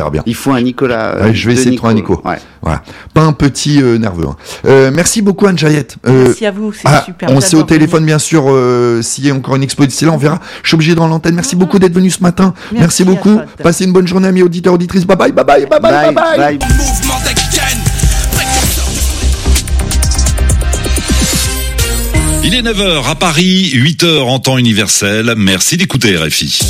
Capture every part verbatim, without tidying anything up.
verra bien. Il faut un Nicolas. Euh, ouais, je vais essayer de trouver un Nico. Ouais. Voilà. Pas un petit euh, nerveux. Hein. Euh, merci beaucoup Anne Jayette. Euh, merci à vous, c'est ah, super. On s'est au téléphone bien sûr. Euh, s'il y a encore une expo d'ici là, on verra. Je suis obligé de rendre l'antenne. Merci mm-hmm. beaucoup d'être venu ce matin. Merci, merci beaucoup. Passez une bonne journée, amis auditeurs, auditrices. Bye bye, bye bye, bye bye, bye bye. bye. bye. Il est neuf heures à Paris, huit heures en temps universel. Merci d'écouter R F I.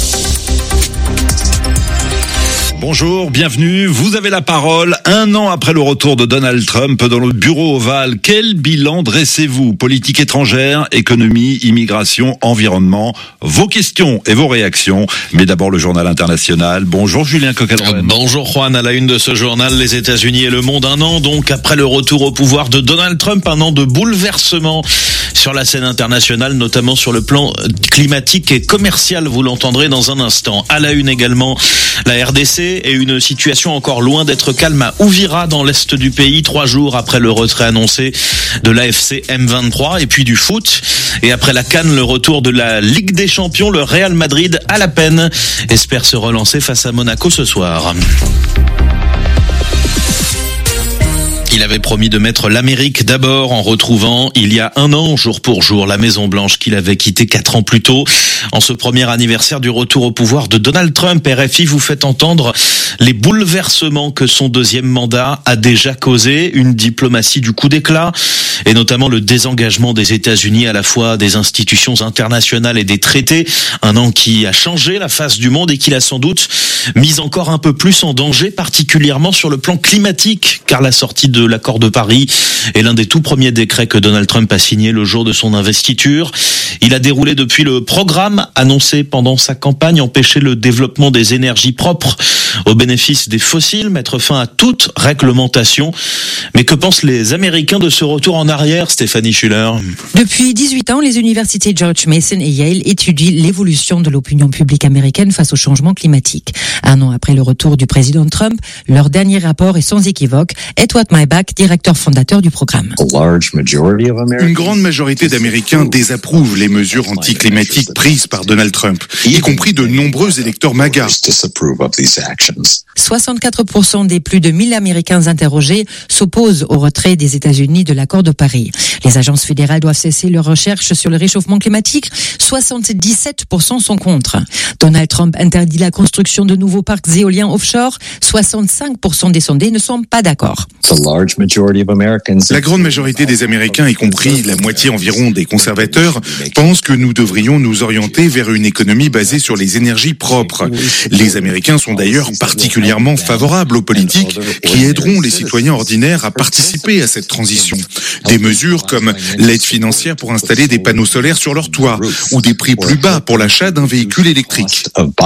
Bonjour, bienvenue. Vous avez la parole. Un an après le retour de Donald Trump dans le bureau ovale, quel bilan dressez-vous? Politique étrangère, économie, immigration, environnement. Vos questions et vos réactions. Mais d'abord le journal international. Bonjour Julien Coquelin. Bonjour Juan. À la une de ce journal, les États-Unis et le monde. Un an donc après le retour au pouvoir de Donald Trump. Un an de bouleversement sur la scène internationale, notamment sur le plan climatique et commercial. Vous l'entendrez dans un instant. À la une également, la R D C et une situation encore loin d'être calme à Uvira dans l'est du pays, trois jours après le retrait annoncé de l'A F C M vingt-trois. Et puis du foot. Et après la CAN, le retour de la Ligue des Champions, le Real Madrid à la peine espère se relancer face à Monaco ce soir. Il avait promis de mettre l'Amérique d'abord en retrouvant, il y a un an, jour pour jour, la Maison-Blanche qu'il avait quittée quatre ans plus tôt. En ce premier anniversaire du retour au pouvoir de Donald Trump, R F I vous fait entendre les bouleversements que son deuxième mandat a déjà causé, une diplomatie du coup d'éclat, et notamment le désengagement des États-Unis à la fois des institutions internationales et des traités. Un an qui a changé la face du monde et qui l'a sans doute mis encore un peu plus en danger, particulièrement sur le plan climatique, car la sortie de l'accord de Paris est l'un des tout premiers décrets que Donald Trump a signé le jour de son investiture. Il a déroulé depuis le programme annoncé pendant sa campagne, empêcher le développement des énergies propres au bénéfice des fossiles, mettre fin à toute réglementation. Mais que pensent les Américains de ce retour en arrière, Stéphanie Schuller? Depuis dix-huit ans, les universités George Mason et Yale étudient l'évolution de l'opinion publique américaine face au changement climatique. Un an après le retour du président Trump, leur dernier rapport est sans équivoque. Edward Maibach, directeur fondateur du programme. Une grande majorité d'Américains désapprouvent les mesures anticlimatiques prises par Donald Trump, y compris de nombreux électeurs MAGA. soixante-quatre pour cent des plus de mille Américains interrogés s'opposent au retrait des États-Unis de l'accord de Paris. Les agences fédérales doivent cesser leurs recherches sur le réchauffement climatique. soixante-dix-sept pour cent sont contre. Donald Trump interdit la construction de nouveaux parcs éoliens offshore. soixante-cinq pour cent des sondés ne sont pas d'accord. La grande majorité des Américains, y compris la moitié environ des conservateurs, pensent que nous devrions nous orienter vers une économie basée sur les énergies propres. Les Américains sont d'ailleurs particulièrement favorables aux politiques qui aideront les citoyens ordinaires à participer à cette transition. Des mesures comme l'aide financière pour installer des panneaux solaires sur leur toit ou des prix plus bas pour l'achat d'un véhicule électrique.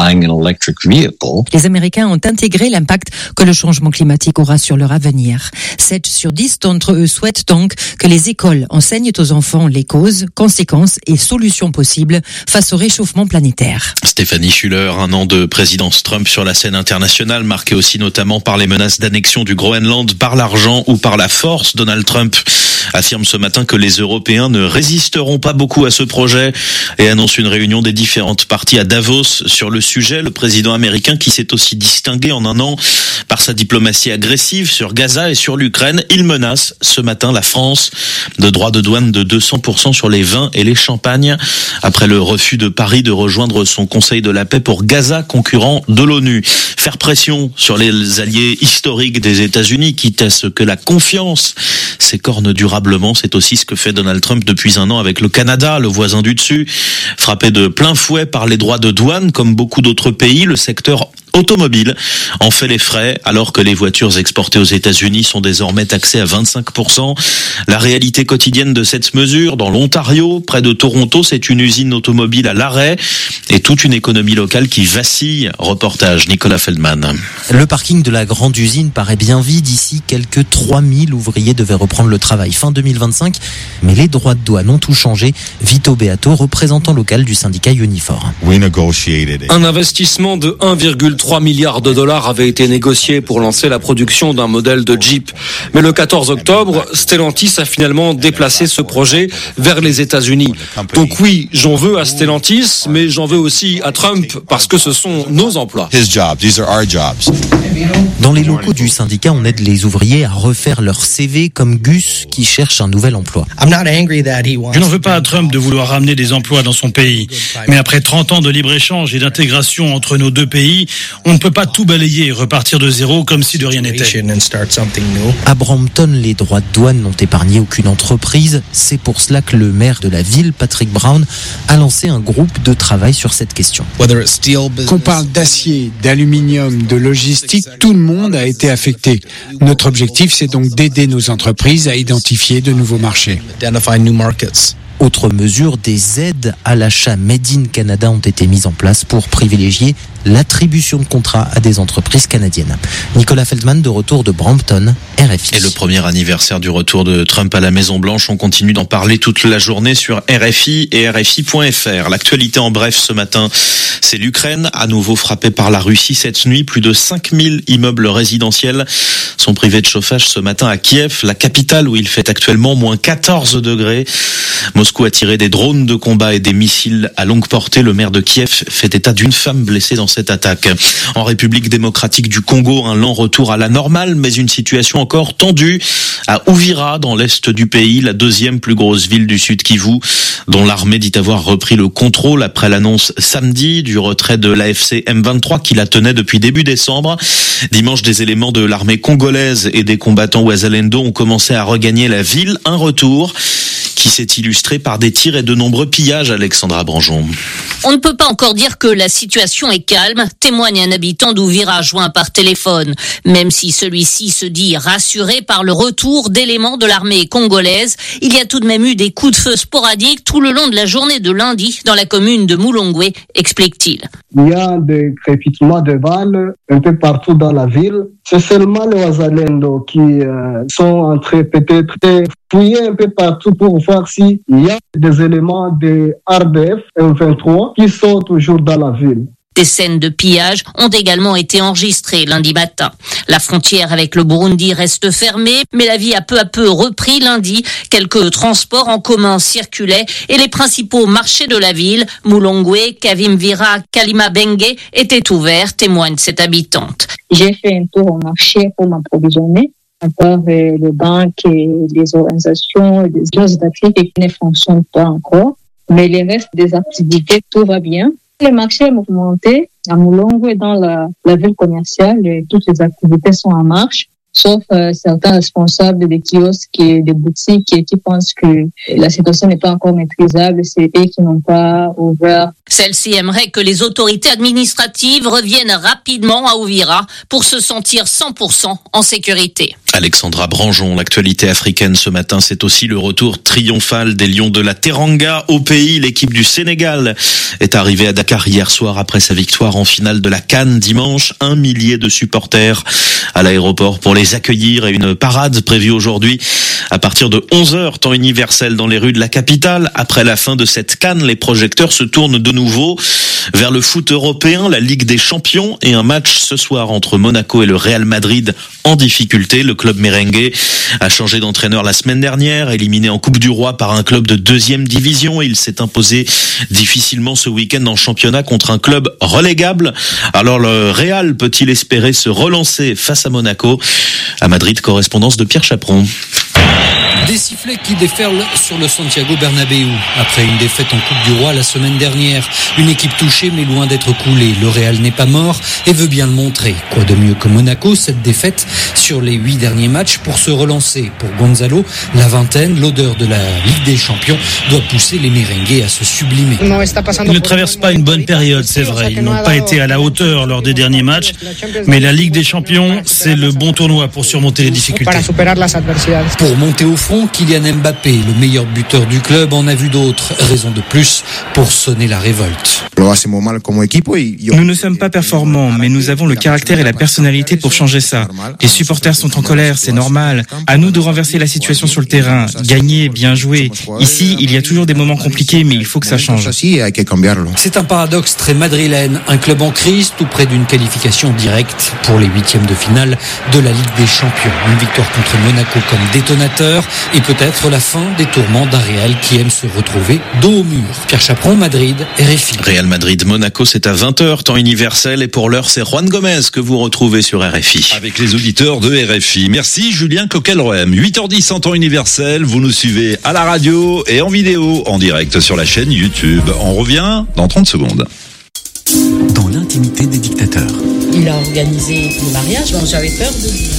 Les Américains ont intégré l'impact que le changement climatique aura sur leur avenir. sept sur dix d'entre eux souhaitent donc que les écoles enseignent aux enfants les causes, conséquences et solutions possibles face au réchauffement planétaire. Stéphanie Schuller, un an de présidence Trump sur la scène internationale, marqué aussi notamment par les menaces d'annexion du Groenland par l'argent ou par la force. Donald Trump affirme ce matin que les Européens ne résisteront pas beaucoup à ce projet et annonce une réunion des différentes parties à Davos sur le sujet. Le président américain qui s'est aussi distingué en un an par sa diplomatie agressive sur Gaza et sur l'Ukraine, il menace ce matin la France de droits de douane de deux cents pour cent sur les vins et les champagnes après le refus de Paris de rejoindre son Conseil de la paix pour Gaza, concurrent de l'ONU. Faire pression sur les alliés historiques des États-Unis, quitte à ce que la confiance s'écorne durablement, c'est aussi ce que fait Donald Trump depuis un an avec le Canada, le voisin du dessus. Frappé de plein fouet par les droits de douane, comme beaucoup d'autres pays, le secteur automobile en fait les frais, alors que les voitures exportées aux États-Unis sont désormais taxées à vingt-cinq pour cent. La réalité quotidienne de cette mesure, dans l'Ontario, près de Toronto, c'est une usine automobile à l'arrêt et toute une économie locale qui vacille. Reportage Nicolas Feldman. Le parking de la grande usine paraît bien vide. Ici, quelques trois mille ouvriers devaient reprendre le travail fin deux mille vingt-cinq, mais les droits de douane ont tout changé. Vito Beato, représentant local du syndicat Unifor. Un investissement de un virgule trois milliards de dollars avait été négocié pour lancer la production d'un modèle de Jeep. Mais le quatorze octobre, Stellantis a finalement déplacé ce projet vers les États-Unis. Donc oui, j'en veux à Stellantis, mais j'en veux aussi à Trump parce que ce sont nos emplois. His jobs, these are our jobs. Dans les locaux du syndicat, on aide les ouvriers à refaire leur C V, comme Gus qui cherche un nouvel emploi. Je n'en veux pas à Trump de vouloir ramener des emplois dans son pays. Mais après trente ans de libre-échange et d'intégration entre nos deux pays, on ne peut pas tout balayer et repartir de zéro comme si de rien n'était. À Brampton, les droits de douane n'ont épargné aucune entreprise. C'est pour cela que le maire de la ville, Patrick Brown, a lancé un groupe de travail sur cette question. Qu'on parle d'acier, d'aluminium, de logistique, tout le monde a été affecté. Notre objectif, c'est donc d'aider nos entreprises à identifier de nouveaux marchés. Autre mesure, des aides à l'achat Made in Canada ont été mises en place pour privilégier l'attribution de contrats à des entreprises canadiennes. Nicolas Feldman de retour de Brampton, R F I. Et le premier anniversaire du retour de Trump à la Maison-Blanche, on continue d'en parler toute la journée sur R F I et R F I point F R. L'actualité en bref ce matin, c'est l'Ukraine, à nouveau frappée par la Russie cette nuit. Plus de cinq mille immeubles résidentiels sont privés de chauffage ce matin à Kiev, la capitale où il fait actuellement moins quatorze degrés. Moscou a tiré des drones de combat et des missiles à longue portée. Le maire de Kiev fait état d'une femme blessée dans cette attaque. En République démocratique du Congo, un lent retour à la normale, mais une situation encore tendue à Uvira, dans l'est du pays, la deuxième plus grosse ville du Sud Kivu, dont l'armée dit avoir repris le contrôle après l'annonce samedi du retrait de l'A F C M vingt-trois qui la tenait depuis début décembre. Dimanche, des éléments de l'armée congolaise et des combattants Ouazalendo ont commencé à regagner la ville. Un retour qui s'est illustré par des tirs et de nombreux pillages, Alexandra Branjon. On ne peut pas encore dire que la situation est calme, témoigne un habitant d'Uvira joint par téléphone. Même si celui-ci se dit rassuré par le retour d'éléments de l'armée congolaise, il y a tout de même eu des coups de feu sporadiques tout le long de la journée de lundi dans la commune de Mulongwe, explique-t-il. Il y a des crépitements de balles un peu partout dans la ville. C'est seulement les Ouazalendo qui euh, sont en train peut-être de fouiller un peu partout pour voir s'il y a des éléments de R D F M vingt-trois qui sont toujours dans la ville. Des scènes de pillage ont également été enregistrées lundi matin. La frontière avec le Burundi reste fermée, mais la vie a peu à peu repris lundi. Quelques transports en commun circulaient et les principaux marchés de la ville, Mulongwe, Kavimvira, Kalimabenge, étaient ouverts, témoigne cette habitante. J'ai fait un tour au marché pour m'approvisionner. À part les banques et les organisations et les autres activités qui ne fonctionnent pas encore. Mais les restes des activités, tout va bien. Le marché est mouvementé. À Mulongwe, dans la, la ville commerciale, et toutes les activités sont en marche, sauf euh, certains responsables des kiosques et des boutiques qui, qui pensent que la situation n'est pas encore maîtrisable, c'est eux qui n'ont pas ouvert. Celle-ci aimerait que les autorités administratives reviennent rapidement à Uvira pour se sentir cent pour cent en sécurité. Alexandra Branjon, l'actualité africaine ce matin, c'est aussi le retour triomphal des Lions de la Teranga au pays. L'équipe du Sénégal est arrivée à Dakar hier soir après sa victoire en finale de la CAN dimanche. Un millier de supporters à l'aéroport pour les accueillir et une parade prévue aujourd'hui à partir de onze heures, temps universel dans les rues de la capitale. Après la fin de cette CAN, les projecteurs se tournent de nouveau vers le foot européen, la Ligue des Champions et un match ce soir entre Monaco et le Real Madrid en difficulté. Le club merengue a changé d'entraîneur la semaine dernière, éliminé en Coupe du Roi par un club de deuxième division. Il s'est imposé difficilement ce week-end en championnat contre un club relégable. Alors le Real peut-il espérer se relancer face à Monaco? À Madrid, correspondance de Pierre Chaperon. Des sifflets qui déferlent sur le Santiago Bernabéu. Après une défaite en Coupe du Roi la semaine dernière, une équipe touchée mais loin d'être coulée. Le Real n'est pas mort et veut bien le montrer. Quoi de mieux que Monaco, cette défaite sur les huit derniers matchs pour se relancer. Pour Gonzalo, la vingtaine, l'odeur de la Ligue des Champions doit pousser les merengues à se sublimer. Ils ne traversent pas une bonne période, c'est vrai. Ils n'ont pas été à la hauteur lors des derniers matchs. Mais la Ligue des Champions, c'est le bon tournoi pour surmonter les difficultés. Pour monter au front, Kylian Mbappé, le meilleur buteur du club, en a vu d'autres. Raison de plus pour sonner la révolte. Nous ne sommes pas performants, mais nous avons le caractère et la personnalité pour changer ça. Les supporters sont en colère, c'est normal. À nous de renverser la situation sur le terrain, gagner, bien jouer. Ici, il y a toujours des moments compliqués, mais il faut que ça change. C'est un paradoxe très madrilène. Un club en crise, tout près d'une qualification directe pour les huitièmes de finale de la Ligue des Champions. Une victoire contre Monaco comme détonateur et peut-être la fin des tourments d'un Real qui aime se retrouver dos au mur. Pierre Chaperon, Madrid, R F I. Real Madrid-Monaco, c'est à vingt heures, temps universel, et pour l'heure, c'est Juan Gomez que vous retrouvez sur R F I. Avec les auditeurs de R F I. Merci Julien Coquelroem. huit heures dix en temps universel, vous nous suivez à la radio et en vidéo, en direct sur la chaîne YouTube. On revient dans trente secondes. Dans l'intimité des dictateurs. Il a organisé le mariage, bon, j'avais peur de lui.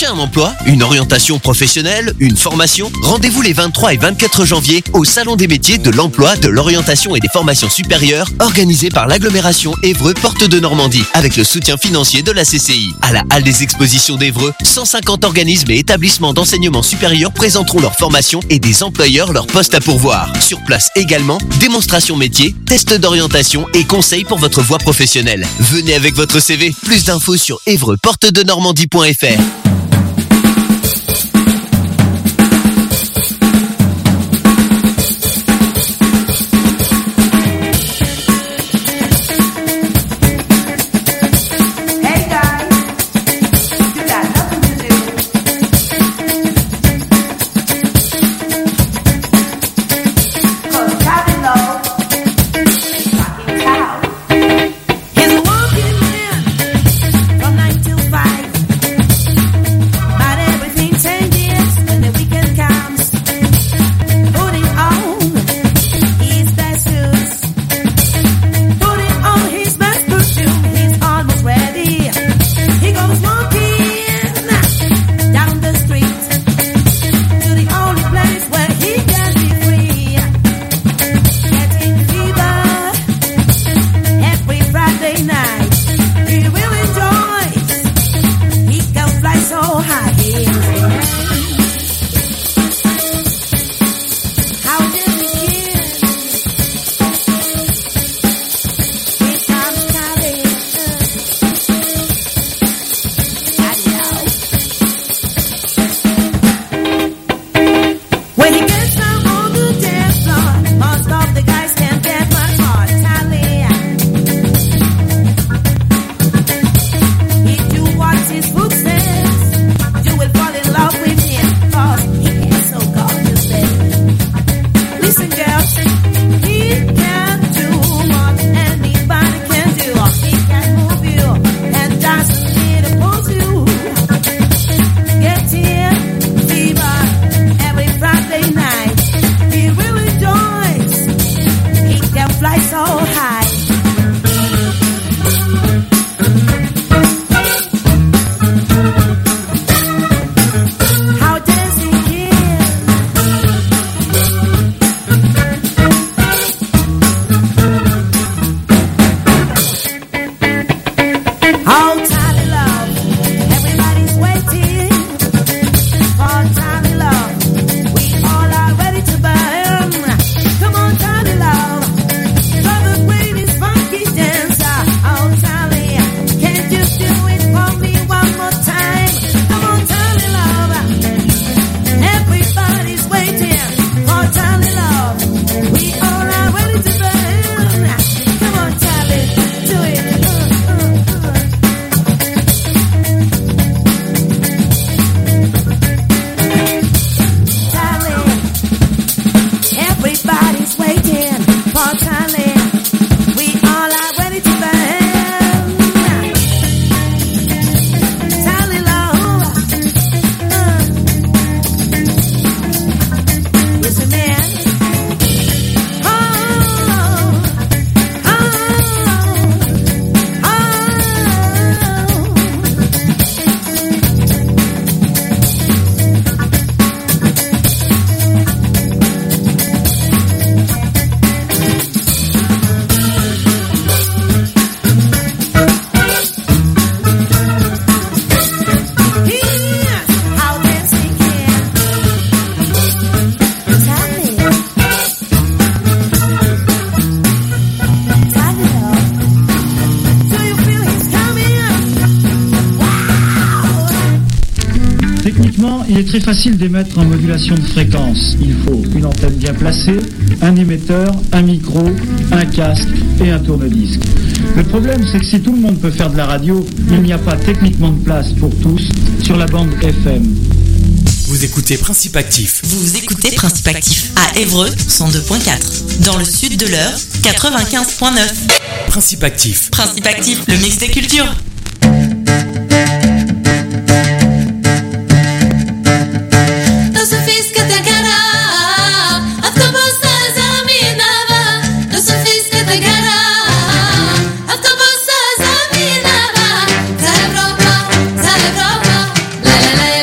cherchez un emploi, une orientation professionnelle, une formation? Rendez-vous les vingt-trois et vingt-quatre janvier au Salon des métiers de l'emploi, de l'orientation et des formations supérieures organisé par l'agglomération Évreux Porte de Normandie avec le soutien financier de la C C I. À la Halle des Expositions d'Évreux, cent cinquante organismes et établissements d'enseignement supérieur présenteront leurs formations et des employeurs leurs postes à pourvoir. Sur place également, démonstration métier, tests d'orientation et conseils pour votre voie professionnelle. Venez avec votre C V. Plus d'infos sur évreux porte de normandie point f r. Il est très facile d'émettre en modulation de fréquence. Il faut une antenne bien placée, un émetteur, un micro, un casque et un tourne-disque. Le problème, c'est que si tout le monde peut faire de la radio, il n'y a pas techniquement de place pour tous sur la bande F M. Vous écoutez Principe Actif. Vous écoutez Principe Actif à Évreux cent deux point quatre. Dans le sud de l'Eure, quatre-vingt-quinze point neuf. Principe Actif. Principe Actif, le mix des cultures. La la la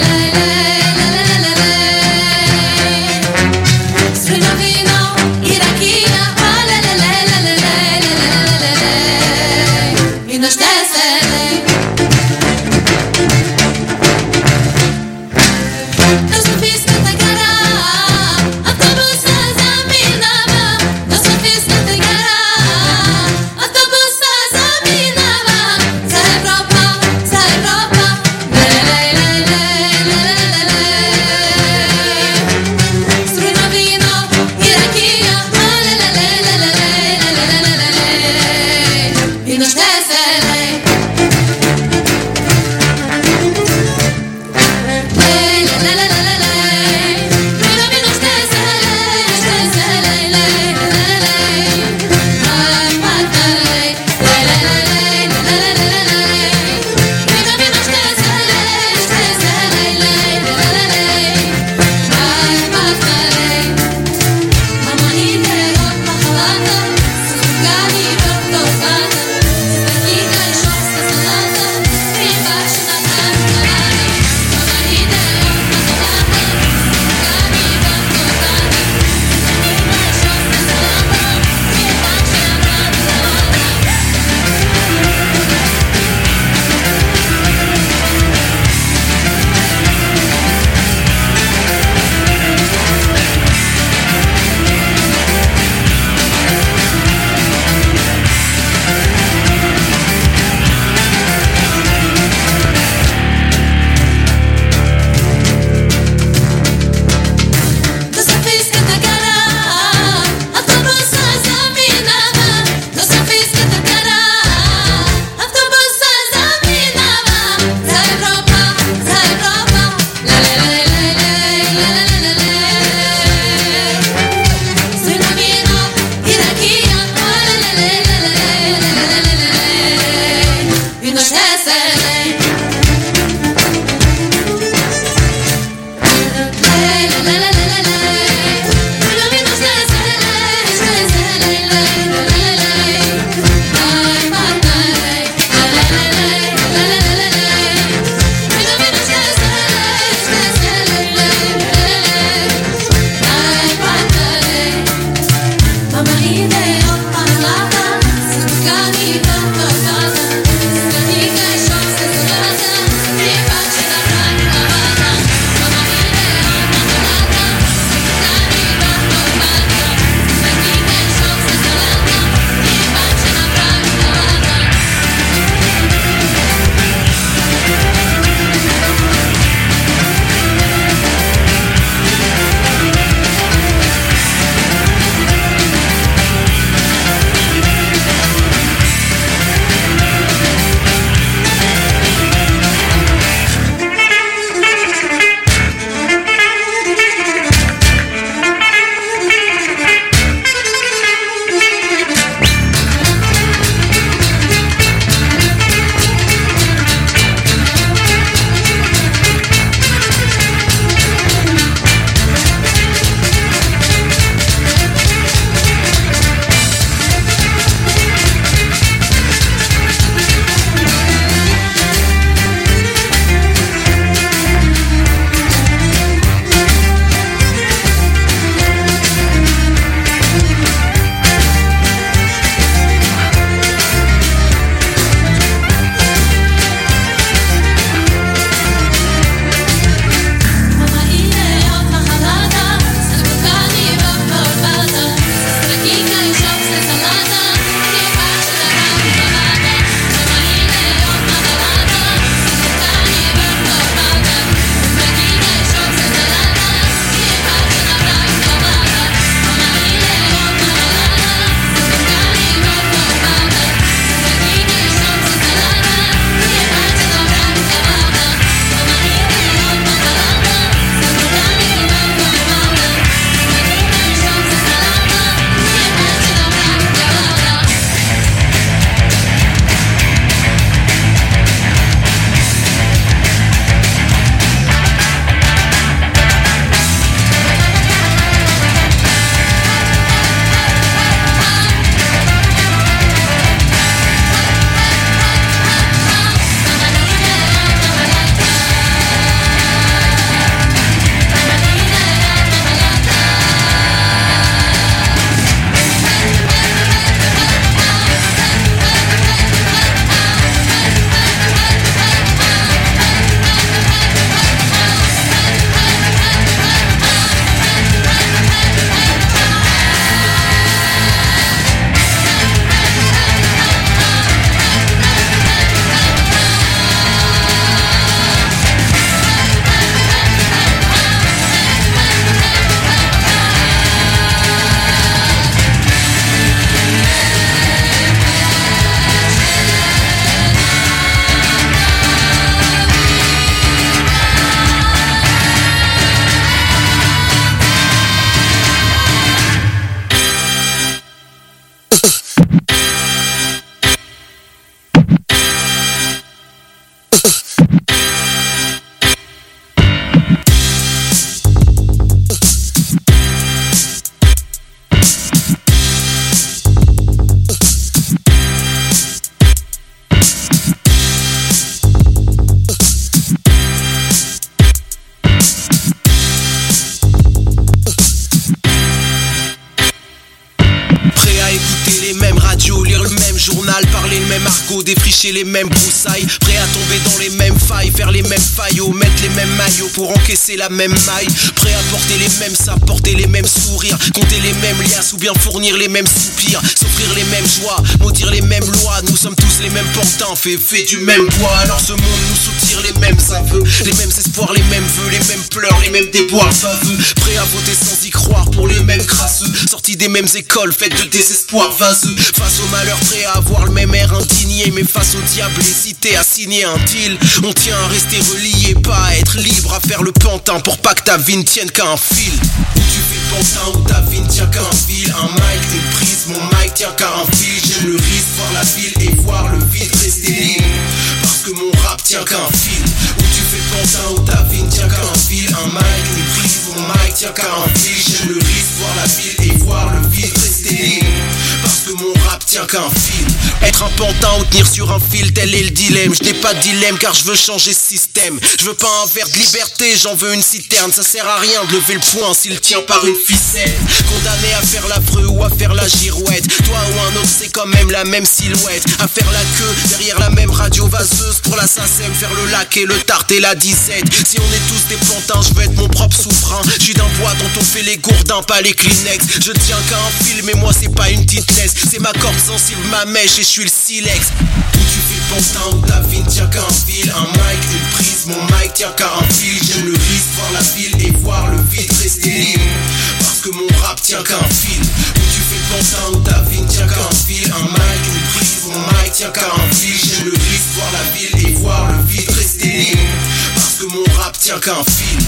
le même journal, parler le même argot, défricher les mêmes broussailles, prêt à tomber dans les mêmes failles, faire les mêmes faillots, mettre les mêmes maillots pour encaisser la même maille, prêt à porter les mêmes sapes, porter les mêmes sourires, compter les mêmes liasses ou bien fournir les mêmes soupirs, s'offrir les mêmes joies, maudire les mêmes lois, nous sommes tous les mêmes pantins, fait, fait du même poids, alors ce monde nous soutire les mêmes aveux, les mêmes espoirs, les mêmes vœux, les mêmes pleurs, les mêmes déboires baveux, prêt à voter sans y croire pour les mêmes crasseux, sortis des mêmes écoles, faites de désespoir vaseux, face au malheur, prêt à avoir le même air indigné, mais face au diable hésité à signer un deal, on tient à rester relié, pas à être libre, à faire le pantin pour pas que ta vie ne tienne qu'à un fil. Où tu fais le pantin, où ta vie ne tient qu'à un fil, un mic, une prise, mon mic tient qu'à un fil, j'aime le risque, voir la ville et voir le vide, rester libre, parce que mon rap tient qu'à un fil. Où tu fais le pantin, où ta vie ne tient qu'à un fil, un mic, une prise, mon mic tient qu'à un fil, j'aime le risque, voir la ville et voir le vide, rester libre, parce que mon rap tient qu'à un fil. Être un pantin ou tenir sur un fil, tel est le dilemme. Je n'ai pas de dilemme car je veux changer ce système. Je veux pas un verre de liberté, j'en veux une citerne. Ça sert à rien de lever le poing s'il tient par une ficelle. Condamné à faire l'affreux ou à faire la girouette, toi ou un autre c'est quand même la même silhouette. À faire la queue derrière la même radio vaseuse pour la S A C E M, faire le lac et le tarte et la disette. Si on est tous des pantins, je veux être mon propre souverain. Je suis d'un bois dont on fait les gourdins, pas les Kleenex. Je tiens qu'à un fil mais moi c'est pas une petite laisse. C'est ma corde sensible, ma mèche et je suis le silex. Où tu fais le pantin, où ta vie ne tient qu'à un fil, un mic, une prise, mon mic tient qu'à un fil. J'aime le risque, voir la ville et voir le vide, rester libre, parce que mon rap tient qu'à un fil. Où tu fais le pantin, où ta vie ne tient qu'à un fil, un mic, une prise, mon mic tient qu'à un fil. J'aime le risque, voir la ville et voir le vide, rester libre, parce que mon rap tient qu'à un fil.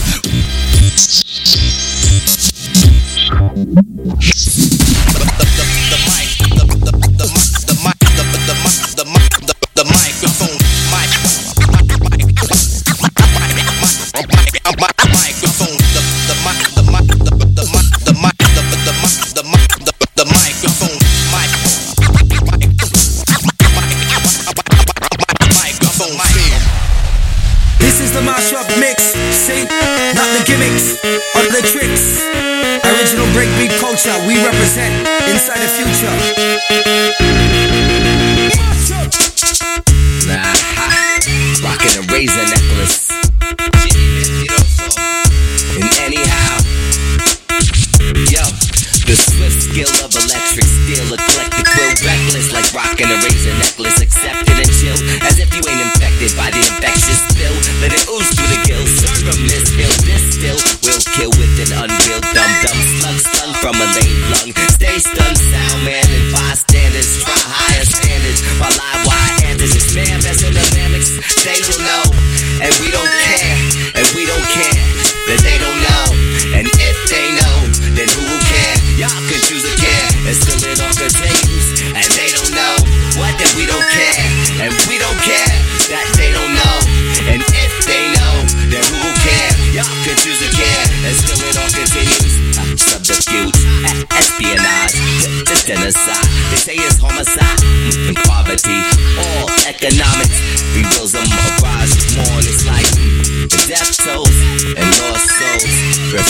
The microphone, microphone, the the mic, the mic, the the mic, the mic, the the mic, the mic, the the microphone, microphone. This is the mashup mix, see, not the gimmicks or the tricks. Original breakbeat culture, we represent inside the future. Nah, rockin' a razor necklace. And anyhow, yo, the swift skill of electric steel, eclectic, will reckless like rockin' a razor necklace, accepted and chill, as if you ain't infected by the infectious spill. Let it ooze through the gills, serve 'em this hill, this still will kill with an unreal dumb dumb slug slung from a lame lung. Stay stunned, sound man, and bystanders try higher standards while live wire handers expand as in dynamics. They don't know, and we don't care, and we don't care that they don't know, and if they know, then who will care? Y'all can choose to care and still it all continues, and they don't know what that we don't care, and we don't care that they don't know, and if they know, then who will care? Y'all can choose to care and still it all continues. Subterfuge, espionage, just genocide. They say it's homicide and poverty, all economics reveals them arise more. It's like the death tolls and lost souls.